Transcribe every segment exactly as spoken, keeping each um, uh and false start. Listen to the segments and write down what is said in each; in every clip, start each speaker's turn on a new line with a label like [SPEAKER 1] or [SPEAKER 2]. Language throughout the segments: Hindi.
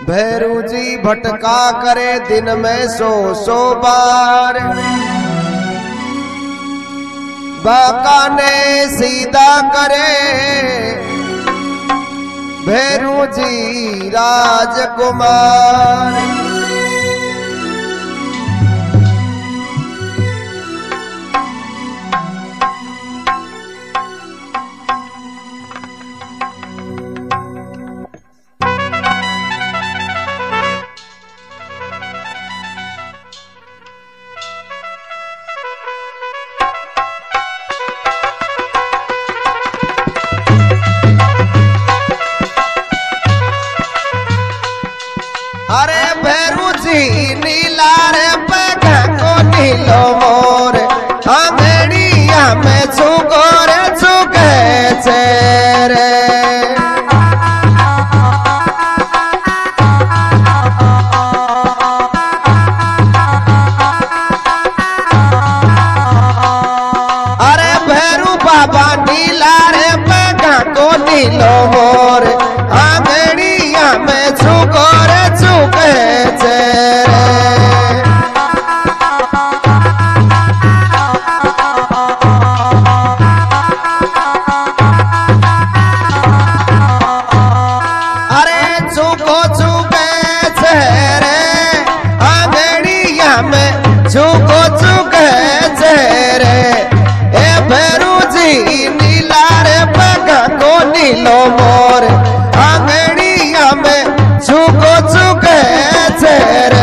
[SPEAKER 1] भैरू जी भटका करे दिन में सो सो बार, बाका ने सीधा करे भैरू जी राजकुमार। अरे भैरू जी नीला रे पगा को नीलो मोर, आंगड़िया में झुको रे झुके चेरे। अरे भैरू बाबा नीला रे पगा को नीलो मोर, आंगड़िया में झुको रे झुके चेरे। अरे झुको झुके चेरे, आंगड़िया में झुको झुके चेरे। ए भैरू जी नीला रे पगा को नीलो मोर, आंगड़िया में झुको झुके चेरे।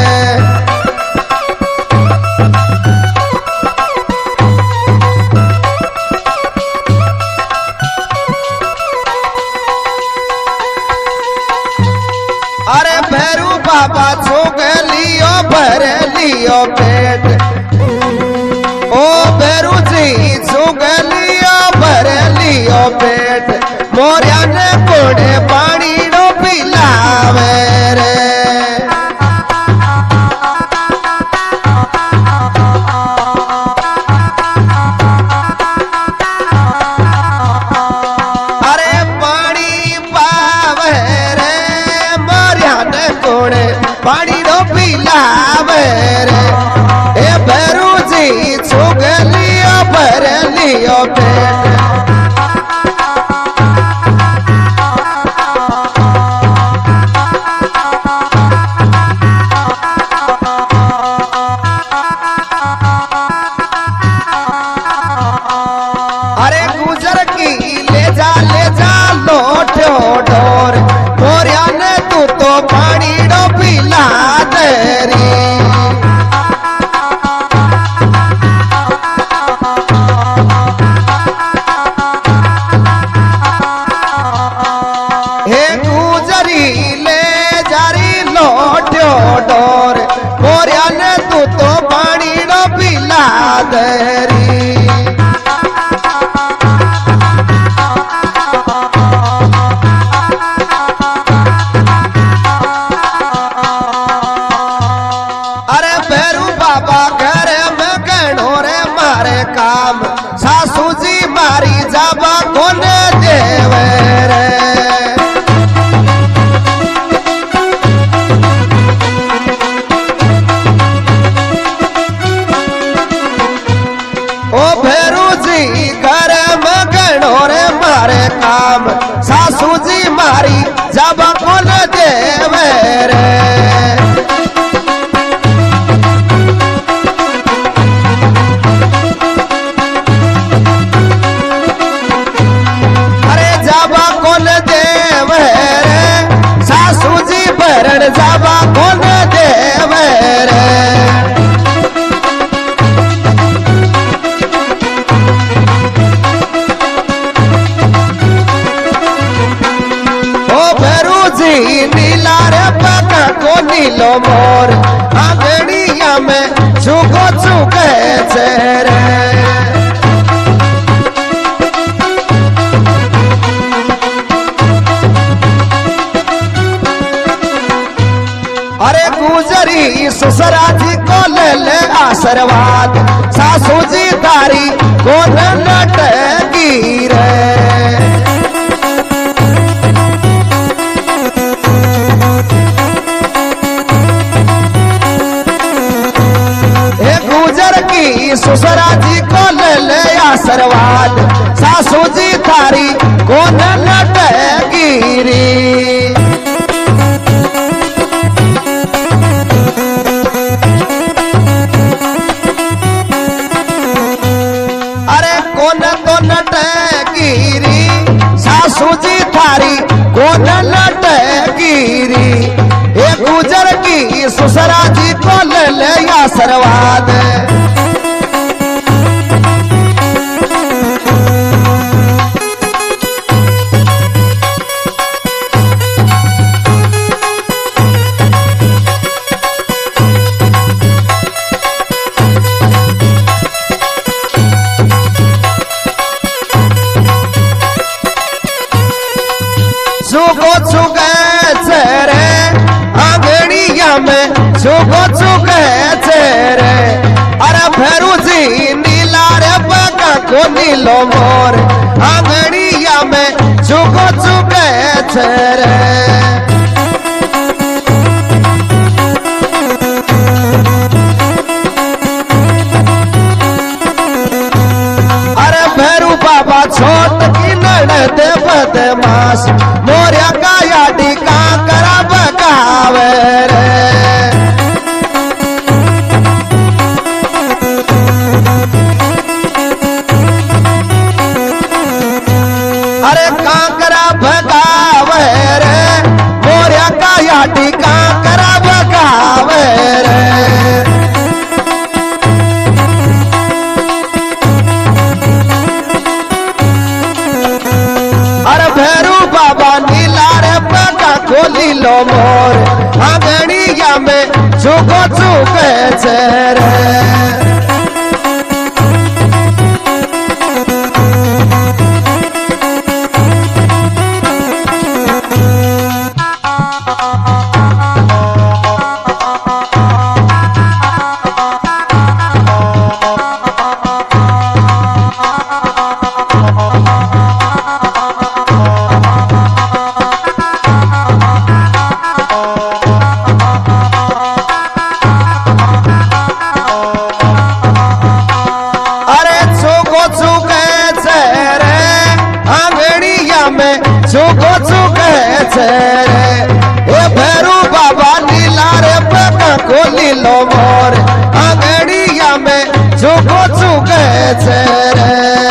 [SPEAKER 1] अरे भैरू बाबा झुक लियो भर लियो पेट, ओ भैरू जी झुक लियो भर लियो पेट। मोरिया ने कोड़े पानी नो पिलावे रे। अरे पानी पावे रे, मोरिया ने कोड़े पानी नो पिलावे रे। ए भैरू जी झुक लियो भर लियो पेट। अरे गुजर की ले जा ले जा लोटो डोर, मोरिया ने तू तो पानी डो पिला तेरी। हे गुजरी ले जारी लोटो डोर, मोरिया ने तू तो पानी डो पिला तेरी। अरे भैरू बाबा घर में गणो रे मारे काम, सासू जी मारी जाबा कोन देवे रे। ओ भैरू जी घर में गणो रे मारे काम, सासू जी मारी जाबा कोन देवे रे। जाबा कौन देवे रे। ओ भैरू जी नीला रे पगा को नीलो मोर, आंगड़िया में झुको झुके चेरे। अरे गुजरी ससुरा जी को ले ले आशीर्वाद, सासू जी तारी को नटगी रे। कौन लटगिरी। अरे कौन तो लटगिरी सासू जी थारी कौन लटगिरी। ये गुजर की ससुरा जी को ले ले आशीर्वाद। चुगो चुगे चेरे आंगड़िया में चुगो चुगे चेरे। अरे भैरू जी नीला रे बगा को नीलो मोर आंगड़िया में चुगो चुगे चेरे। अरे भैरू बाबा छोट की नड़द बदमाश मोरिया का याडी का करा बगावे रे। अरे कांकरा भगावे रे मोरिया का याडी का करा बगावे रे। अरे भैरू बाबा नीला रे पगा खोली लो मोर आंगड़िया में चुगो चुगे चेरे। चुगो चुगे चेरे। ए भैरू बाबा नीला रे पगा खोली लो मोर आंगड़िया में चुगो चुगे चेरे।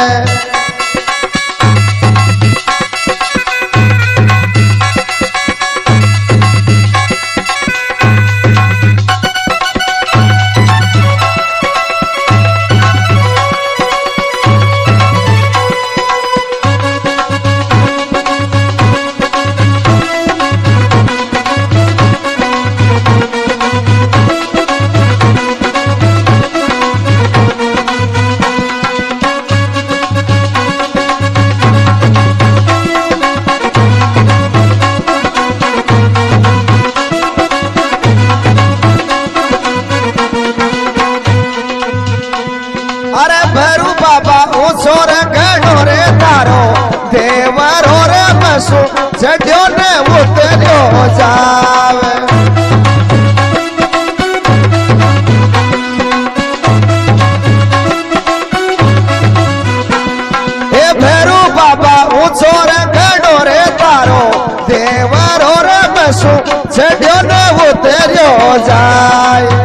[SPEAKER 1] अरे भैरू बाबा ऊंचो रे गढ़ो रे तारो देवरो रे बसु चढ़ो ने उतरो जावे। ए भैरू बाबा ऊंचो रे गढ़ो रे तारो देवरो रे बसु चढ़ो ने उतरो जाए।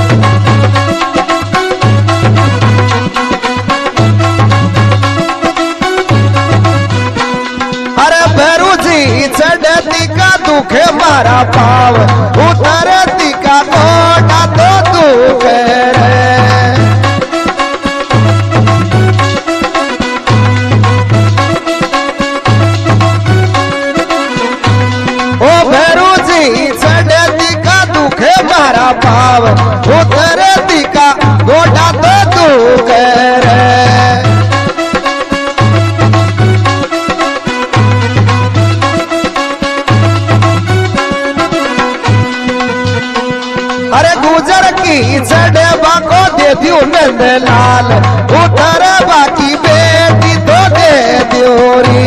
[SPEAKER 1] चढ़ती का दुखे मारा पाव उतरती का गोटा तो दुख रे। ओ भैरू जी चढ़ती का दुखे मारा पाव उतरती का गोटा तो दुख रे। अरे गुजर की चढ़े बाको दे दियो नंद लाल उतर बाकी बेटी तो दे दियोरी।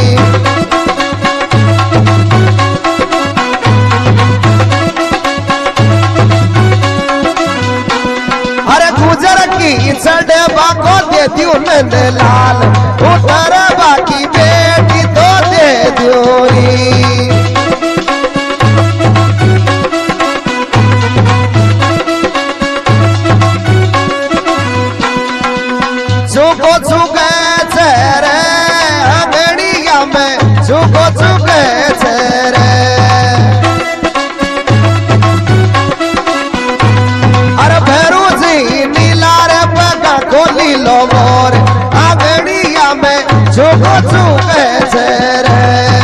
[SPEAKER 1] अरे गुजर की चढ़े बाको दे दियो नंद लाल उतर बाकी बेटी तो झुको झुके छे रे अरे भैरू जी नीला रे पगा खोली लो मोर आंगड़िया में झुको झुके छे रे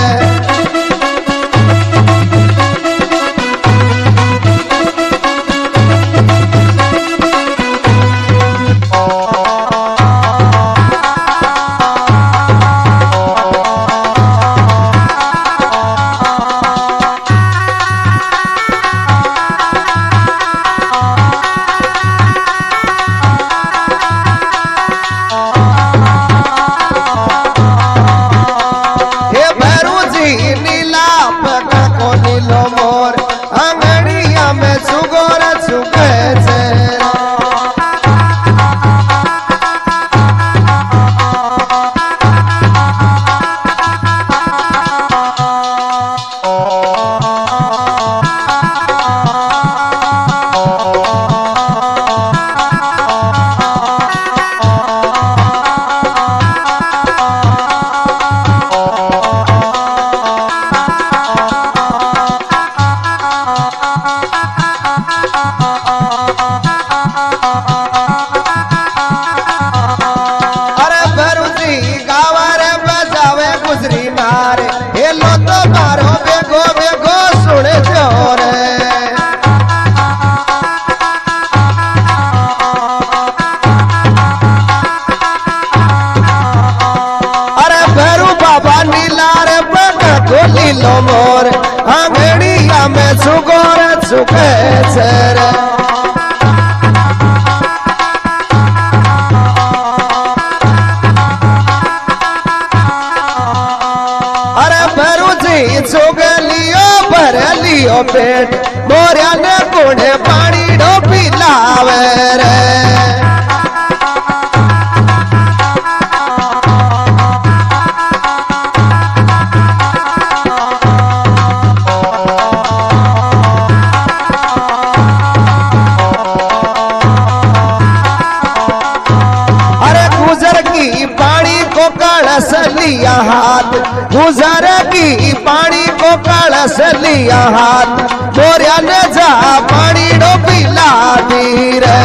[SPEAKER 1] लो मोर आंगड़िया में सुगोर सुखे छे रे अरे भैरू जी चुग लियो भर लियो पेट मोरिया ने कुड़े पानी डो पिलावे रे कलश लिया हाथ गुजर की पानी को कलश लिया हाथ मोरिया ने जा पानी डो पिला दी रे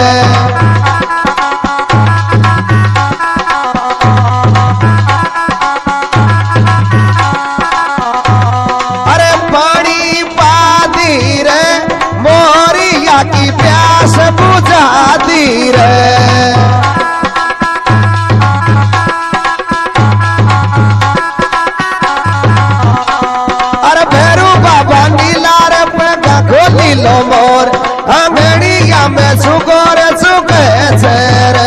[SPEAKER 1] अरे पानी पा दी रे मोरिया की प्यास बुझा दी रे लो मोर आंगड़िया में सुगोर सुखे छे रे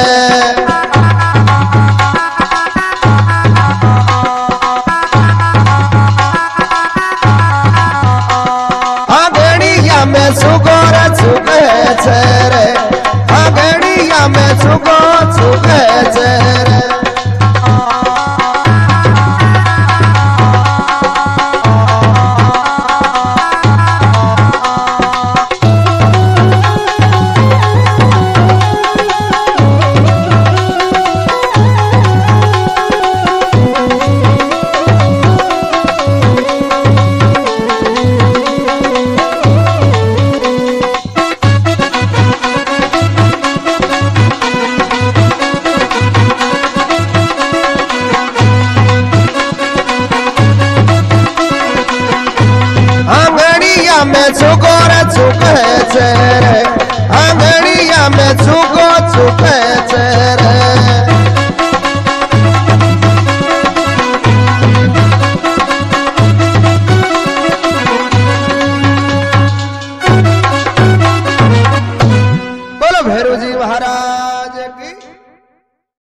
[SPEAKER 1] आंगड़िया में सुगोर सुखे छे रे आंगड़िया में सुगोर सुखे छे रे में चुकोर चुके छे रे आंगड़िया में चुको चुके छे रे